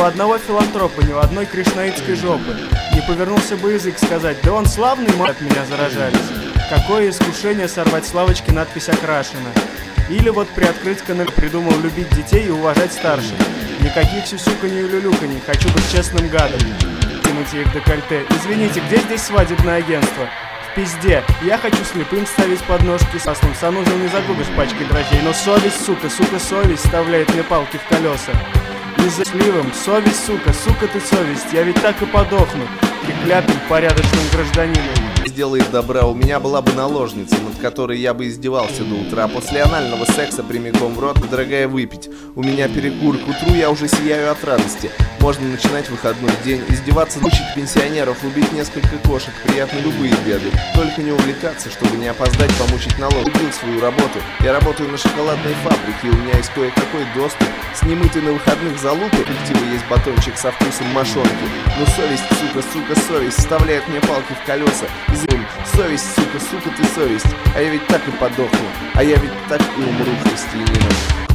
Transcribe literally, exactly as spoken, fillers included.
одного филантропа, ни у одной кришнаитской жопы. Не повернулся бы язык сказать: да он славный, м***, от меня заражались. Какое искушение сорвать с лавочки надпись «Окрашена». Или вот приоткрыть канал, придумал любить детей и уважать старших. Никаких сюсюканий и люлюканий, хочу быть честным гадом. Кинуть их в декольте. Извините, где здесь свадебное агентство? В пизде. Я хочу слепым ставить подножки с маслом. Санузел не загубишь пачкой дрожжей. Но совесть, сука, сука, совесть вставляет мне палки в колеса. И за сливом, совесть, сука, сука ты совесть. Я ведь так и подохну, треклятым порядочным гражданином. Сделает добра, у меня была бы наложница, над которой я бы издевался до утра. После анального секса прямиком в рот, дорогая, выпить. У меня перекур, к утру я уже сияю от радости. Можно начинать выходной день, издеваться, мучить пенсионеров, убить несколько кошек, приятны любые беды. Только не увлекаться, чтобы не опоздать, помучить налог. Любил свою работу, я работаю на шоколадной фабрике, и у меня есть кое-какой доступ. Снимы ты на выходных залупы, активы есть батончик со вкусом мошонки. Но совесть, сука, сука, совесть вставляет мне палки в колеса. Совесть, сука, сука ты совесть. А я ведь так и подохну, а я ведь так и умру христианином.